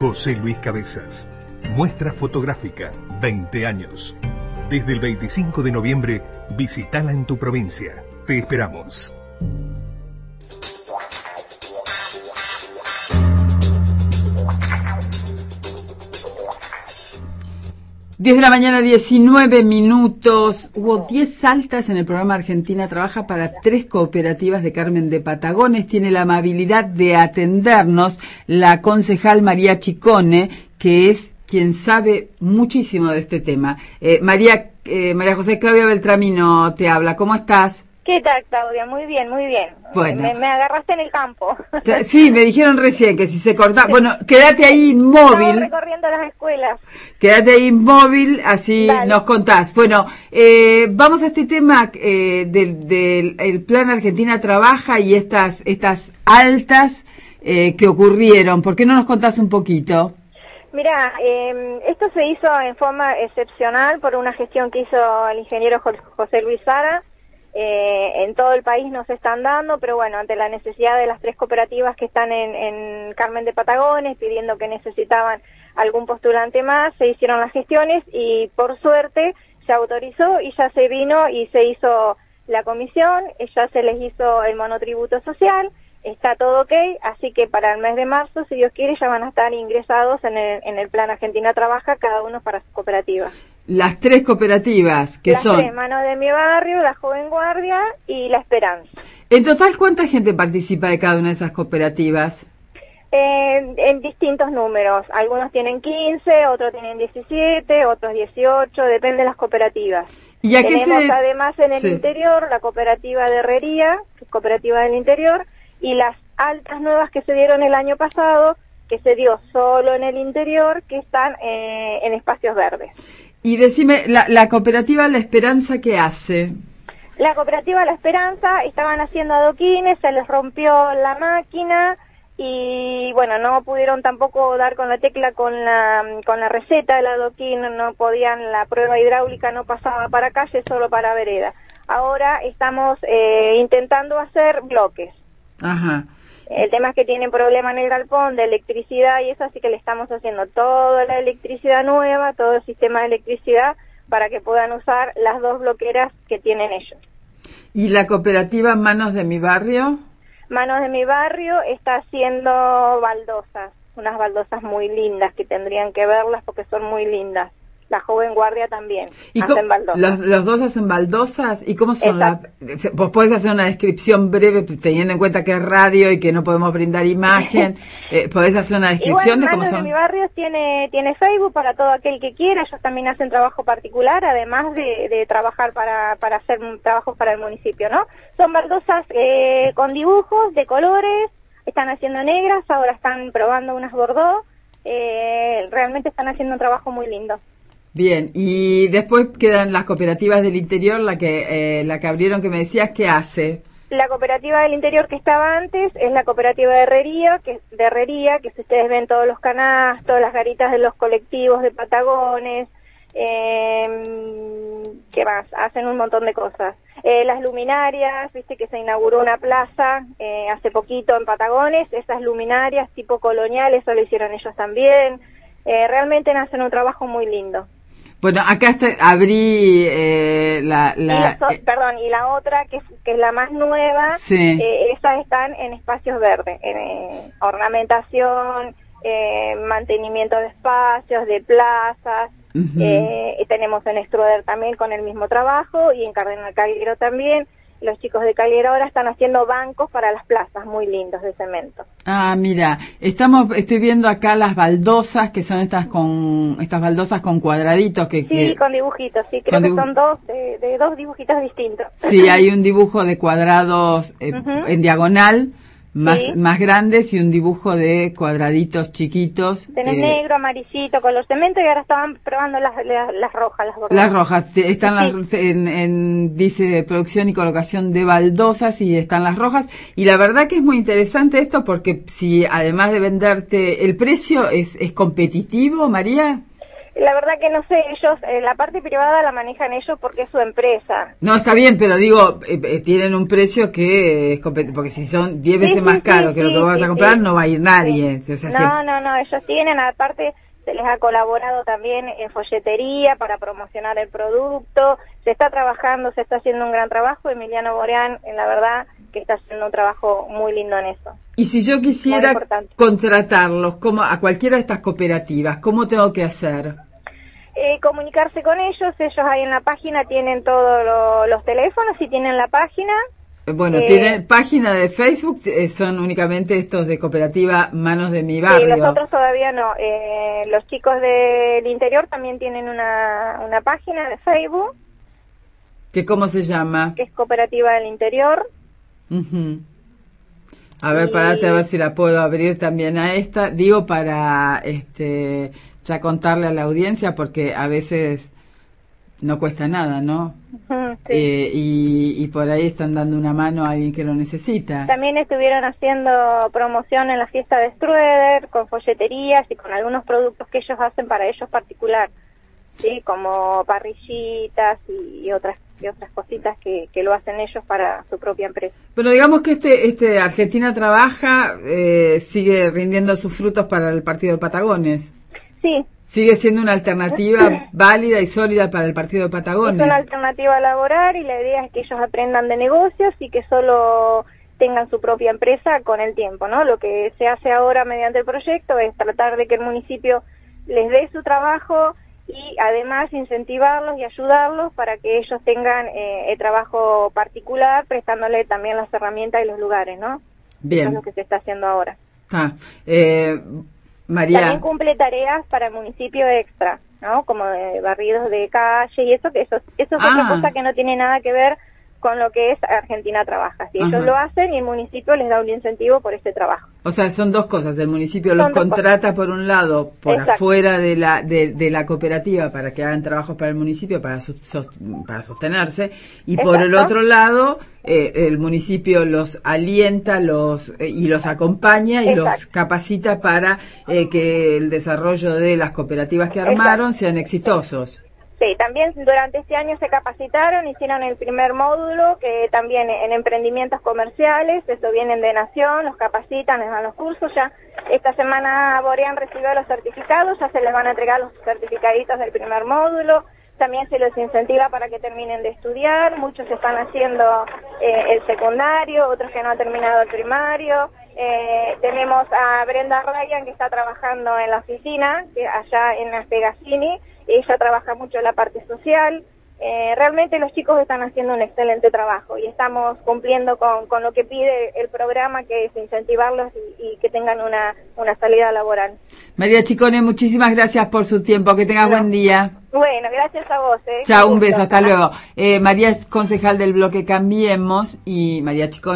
José Luis Cabezas. Muestra fotográfica, 20 años. Desde el 25 de noviembre, visítala en tu provincia. Te esperamos. Diez de la mañana, 19 minutos. Hubo 10 altas en el programa Argentina Trabaja para 3 cooperativas de Carmen de Patagones. Tiene la amabilidad de atendernos la concejal María Chicone, que es quien sabe muchísimo de este tema. María José, Claudia Beltramino te habla. ¿Cómo estás? ¿Qué tal, Claudia? Muy bien, muy bien. Bueno. Me agarraste en el campo. Sí, me dijeron recién que si se cortaba... Bueno, quédate ahí inmóvil. Estaba recorriendo las escuelas. Quédate ahí inmóvil, así Dale. Nos contás. Bueno, vamos a este tema del el Plan Argentina Trabaja y estas altas que ocurrieron. ¿Por qué no nos contás un poquito? Mira, esto se hizo en forma excepcional por una gestión que hizo el ingeniero José Luis Sara. En todo el país nos están dando, pero bueno, ante la necesidad de las 3 cooperativas que están en Carmen de Patagones, pidiendo que necesitaban algún postulante más, se hicieron las gestiones y por suerte se autorizó y ya se vino y se hizo la comisión, ya se les hizo el monotributo social, está todo ok, así que para el mes de marzo, si Dios quiere, ya van a estar ingresados en el Plan Argentina Trabaja, cada uno para su cooperativa. Las 3 cooperativas que son... Las 3, Manos de mi Barrio, La Joven Guardia y La Esperanza. En total, ¿cuánta gente participa de cada una de esas cooperativas? En distintos números. Algunos tienen 15, otros tienen 17, otros 18, depende de las cooperativas. ¿Y a qué Tenemos además en el interior la cooperativa de Herrería, que es cooperativa del interior, y las altas nuevas que se dieron el año pasado, que se dio solo en el interior, que están en espacios verdes. Y decime, la cooperativa La Esperanza, ¿qué hace? La cooperativa La Esperanza estaban haciendo adoquines, se les rompió la máquina y bueno, no pudieron tampoco dar con la tecla con la receta del adoquín, no podían, la prueba hidráulica no pasaba para calle, solo para vereda. Ahora estamos intentando hacer bloques. Ajá. El tema es que tienen problema en el galpón de electricidad y eso, así que le estamos haciendo toda la electricidad nueva, todo el sistema de electricidad para que puedan usar las 2 bloqueras que tienen ellos. ¿Y la cooperativa Manos de mi Barrio? Manos de mi Barrio está haciendo baldosas, unas baldosas muy lindas que tendrían que verlas porque son muy lindas. La Joven Guardia también hacen baldosas. ¿Los 2 hacen baldosas? ¿Y cómo son? ¿Vos podés hacer una descripción breve, teniendo en cuenta que es radio y que no podemos brindar imagen? ¿Podés hacer una descripción de cómo son? Manos de mi Barrio tiene Facebook para todo aquel que quiera. Ellos también hacen trabajo particular, además de trabajar para hacer trabajos para el municipio, ¿no? Son baldosas con dibujos de colores, están haciendo negras, ahora están probando unas bordó. Realmente están haciendo un trabajo muy lindo. Bien, y después quedan las cooperativas del interior, la que abrieron, que me decías, ¿qué hace? La cooperativa del interior que estaba antes es la cooperativa de Herrería, que si ustedes ven todos los canastos, las garitas de los colectivos de Patagones, ¿qué más? Hacen un montón de cosas. Las luminarias, viste que se inauguró una plaza hace poquito en Patagones, esas luminarias tipo colonial, eso lo hicieron ellos también. Realmente hacen un trabajo muy lindo. Bueno, acá abrí y la otra, que es la más nueva, sí. Esas están en espacios verdes, en ornamentación, mantenimiento de espacios, de plazas. Y tenemos en Struder también con el mismo trabajo y en Cardenal Calguero también. Los chicos de Calguero ahora están haciendo bancos para las plazas muy lindos de cemento. Ah, mira, estoy viendo acá las baldosas, que son estas baldosas con cuadraditos Sí, con dibujitos, sí, creo que son 2 dibujitos distintos. Sí, hay un dibujo de cuadrados en diagonal, más grandes, y un dibujo de cuadraditos chiquitos. Tenés negro, amarillito, color cemento, y ahora estaban probando las rojas. Las rojas, están dice producción y colocación de baldosas, y están las rojas, y la verdad que es muy interesante esto, porque si además de venderte, ¿el precio es competitivo, María? La verdad que no sé, ellos, la parte privada la manejan ellos porque es su empresa. No, está bien, pero digo, tienen un precio que es porque si son 10 veces más caro que lo que vas a comprar, no va a ir nadie. Sí. O sea, No, ellos tienen, aparte se les ha colaborado también en folletería para promocionar el producto, se está trabajando, se está haciendo un gran trabajo, Emiliano Boreán, en la verdad, que está haciendo un trabajo muy lindo en eso. Y si yo quisiera contratarlos como a cualquiera de estas cooperativas, ¿cómo tengo que hacer? Comunicarse con ellos ahí en la página tienen todos los teléfonos y tienen la página. Bueno, tienen página de Facebook, son únicamente estos de cooperativa Manos de mi Barrio. Sí, los otros todavía no. Los chicos del interior también tienen una página de Facebook. ¿Que cómo se llama? Que es Cooperativa del Interior. Uh-huh. A ver, parate a ver si la puedo abrir también a esta. Digo para ya contarle a la audiencia porque a veces no cuesta nada, ¿no? Sí. Y por ahí están dando una mano a alguien que lo necesita. También estuvieron haciendo promoción en la fiesta de Strueder con folleterías y con algunos productos que ellos hacen para ellos particular, sí, como parrillitas y otras cositas que lo hacen ellos para su propia empresa. Bueno, digamos que Argentina Trabaja sigue rindiendo sus frutos para el partido de Patagones. Sí. Sigue siendo una alternativa válida y sólida para el partido de Patagones. Es una alternativa laboral y la idea es que ellos aprendan de negocios y que solo tengan su propia empresa con el tiempo, ¿no? Lo que se hace ahora mediante el proyecto es tratar de que el municipio les dé su trabajo y además incentivarlos y ayudarlos para que ellos tengan el trabajo particular, prestándole también las herramientas y los lugares, ¿no? Bien. Eso es lo que se está haciendo ahora. María. También cumple tareas para el municipio extra, ¿no? Como de barridos de calle y eso es otra cosa que no tiene nada que ver con lo que es Argentina Trabaja. Si ellos lo hacen y el municipio les da un incentivo por ese trabajo. O sea, son dos cosas. El municipio los contrata por un lado, por afuera de la cooperativa para que hagan trabajos para el municipio, para sostenerse, y por el otro lado, el municipio los alienta y los acompaña y los capacita para que el desarrollo de las cooperativas que armaron sean exitosos. Sí, también durante este año se capacitaron, hicieron el primer módulo, que también en emprendimientos comerciales, eso vienen de Nación, los capacitan, les dan los cursos, ya esta semana Boreán recibió los certificados, ya se les van a entregar los certificaditos del primer módulo, también se los incentiva para que terminen de estudiar, muchos están haciendo el secundario, otros que no han terminado el primario. Tenemos a Brenda Ryan que está trabajando en la oficina, allá en Aspegazzini. Ella trabaja mucho en la parte social. Realmente los chicos están haciendo un excelente trabajo y estamos cumpliendo con lo que pide el programa, que es incentivarlos y que tengan una salida laboral. María Chicone, muchísimas gracias por su tiempo. Que tengas buen día. Bueno, gracias a vos. Chao, un beso, hasta luego. María es concejal del bloque Cambiemos y María Chicone.